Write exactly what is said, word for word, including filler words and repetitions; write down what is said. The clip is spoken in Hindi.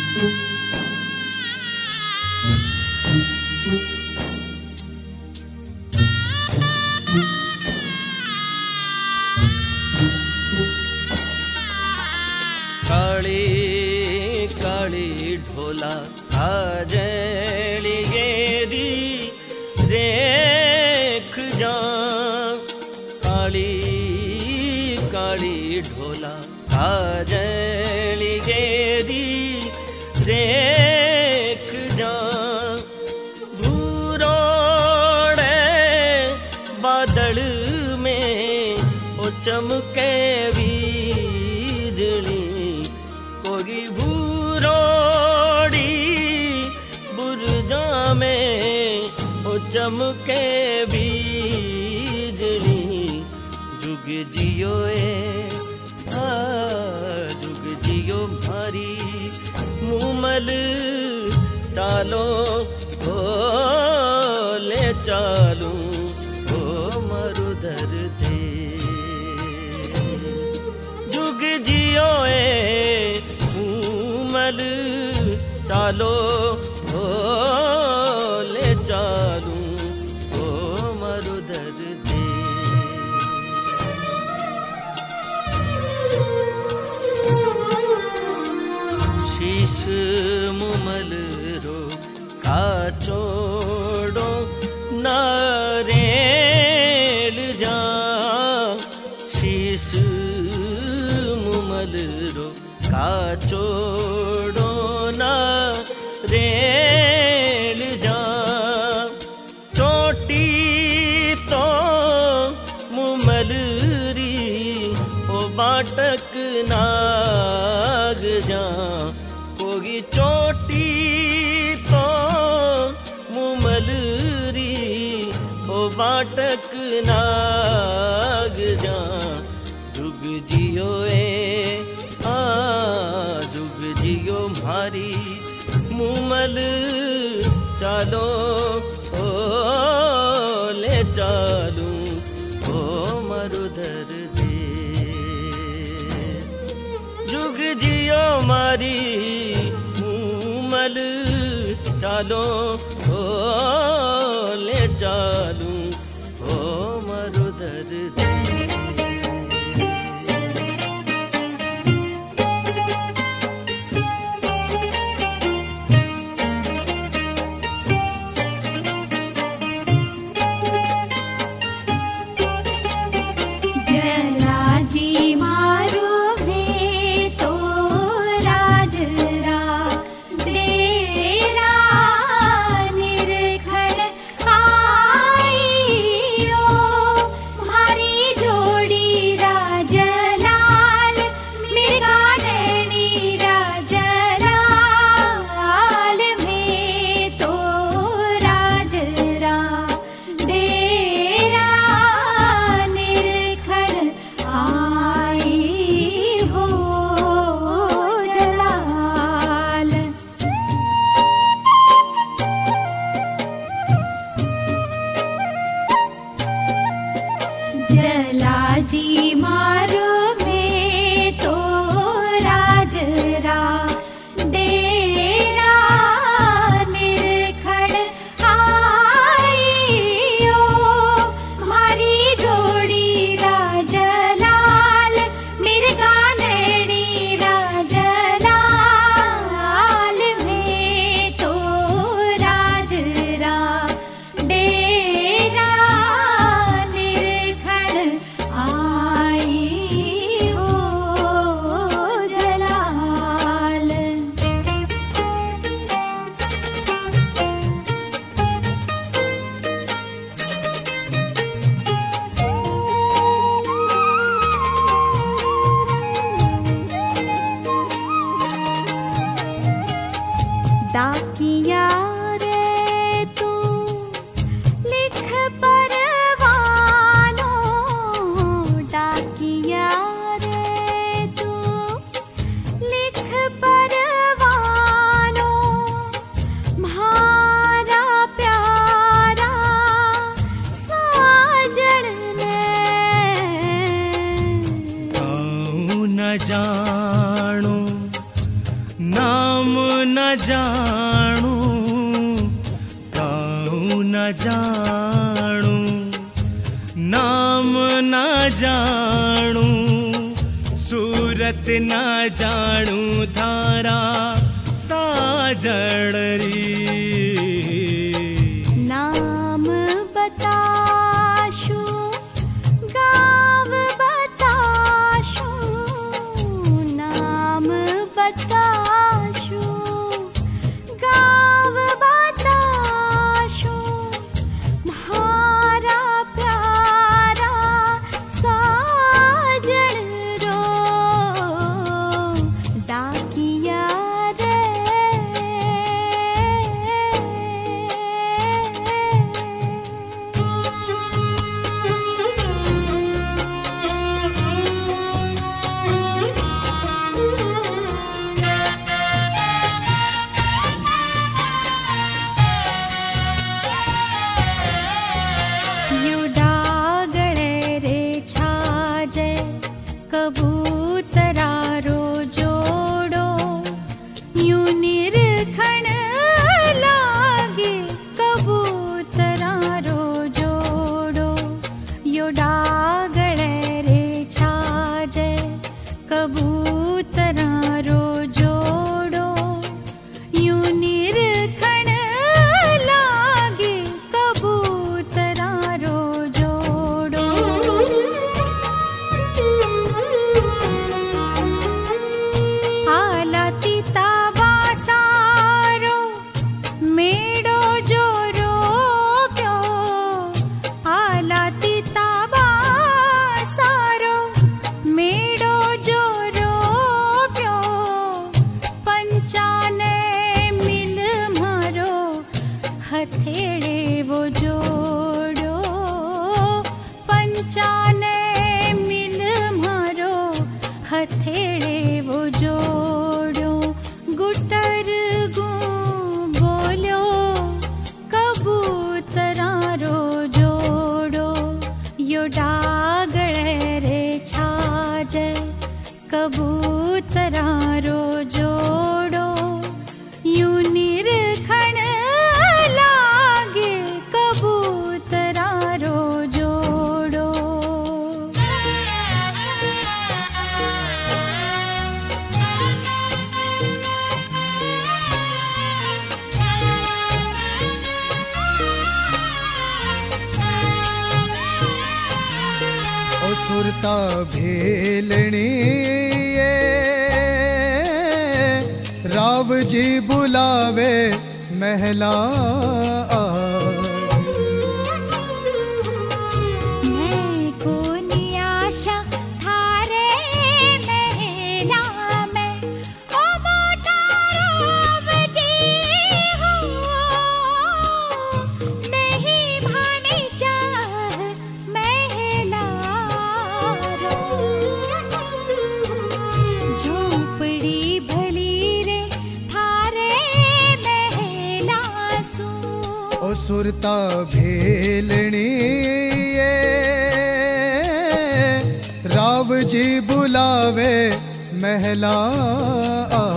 काली काली ढोला आजली गेरी रेख जा काली काली ढोला आजली गेरी रेख जा भूरोड़े बादल में ओ चमके बिजली कोगी भूरोड़ी बुर्जा में ओ चमके बिजली जुग जियो ए आ जुग जियो भारी मुमल चालो ओ ले चालू ओ मरुधर दे जुग जियो ए मुमल चालो ओ ले चालू ओ मरुधर दे शीश मुमल रो काचोड़ो नारेल जा शीश मुमल रो काचोड़ो नारेल जा चोटी तो मुमल री ओ बाटक नाग जा कोगी चोटी तो मुमल री ओ बाटक नाग जा जुग जियो ए आ जुग जियो भारी मुमल चालो ओ ले चालू ओ मरुधर दे जुग जियो मारी मुमल चालो ओ ले चालू ओ मरुधर दे डाकिया रे तू लिख परवानो डाकिया रे तू लिख परवानो म्हारा प्यारा साजन ने आऊं न जानो ना नाम न जाणू काऊ न जाणू नाम न जाणू सूरत न जाणू थारा साजण री नाम बताशु गाँव बताशु नाम बताशु गाँव बताशु म्हारा प्यारा साजन रो डाकिया रे यू डागळे रे छाजे कबूतरा रो जोड़ो यू निरखण लागे कबूतरा रो जोड़ो यो डागळे रे छाजे कबूतरा रो जोड़ो यू निरखण लागे कबूतरा रो जोड़ो आलाती तावा सारो मेड़ो जो रो प्यो आलाती तावा सारो मेड़ो जो रो प्यो पंचाने मिल मारो हथेड़े वो जोड़ो पंचाने मिल मारो हथेड़े वो जोड़ो गुटर गू बोलो कबूतरा रो जोड़ो यो डागळे रे छाजे कबूतरा रो जोड़ो यू निरखण लागे कबूतरा रो जोड़ो ओ सुरता भेलणी ये राव जी बुलावे महला मैं को नियाशा थारे महला में ओ मोटा राव जी हो नहीं भाने चाह महला रो झोपड़ी भली रे थारे महला सू ओ सुरता भेलणी ये राव जी बुलावे महला